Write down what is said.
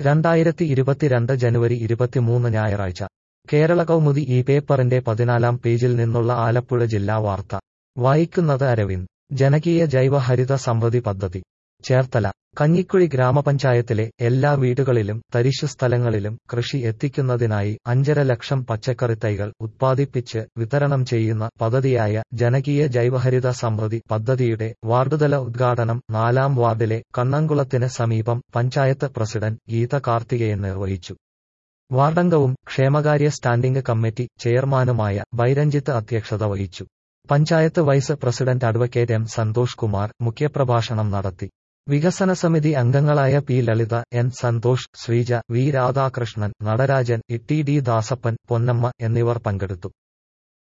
2022 ജനുവരി 23 ഞായറാഴ്ച കേരള കൗമുദി ഈ പേപ്പറിന്റെ 14-ാം പേജിൽ നിന്നുള്ള ആലപ്പുഴ ജില്ലാ വാർത്ത വായിക്കുന്നത് അരവിന്ദ്. ജനകീയ ജൈവ ഹരിത സമൃദ്ധി പദ്ധതി ചേർത്തല. കഞ്ഞിക്കുഴി ഗ്രാമപഞ്ചായത്തിലെ എല്ലാ വീടുകളിലും തരിശു സ്ഥലങ്ങളിലും കൃഷി എത്തിക്കുന്നതിനായി 5.5 ലക്ഷം പച്ചക്കറിത്തൈകൾ ഉത്പാദിപ്പിച്ച് വിതരണം ചെയ്യുന്ന പദ്ധതിയായ ജനകീയ ജൈവഹരിത സമൃദ്ധി പദ്ധതിയുടെ വാർഡുതല ഉദ്ഘാടനം 4-ാം വാർഡിലെ കണ്ണംകുളത്തിന് സമീപം പഞ്ചായത്ത് പ്രസിഡന്റ് ഗീത കാർത്തികേയൻ നിർവഹിച്ചു. വാർഡംഗവും ക്ഷേമകാര്യ സ്റ്റാൻഡിംഗ് കമ്മിറ്റി ചെയർമാനുമായ ബൈരഞ്ജിത്ത് അധ്യക്ഷത വഹിച്ചു. Panchayat vice president advocate M Santhosh Kumar മുഖ്യപ്രഭാഷണം നടത്തി. വികസന സമിതി അംഗങ്ങളായ P Lalitha, N Santhosh, Sreeja, V Radhakrishnan, Natarajan, T D Dasappan, Ponnamma എന്നിവർ പങ്കെടുത്തു.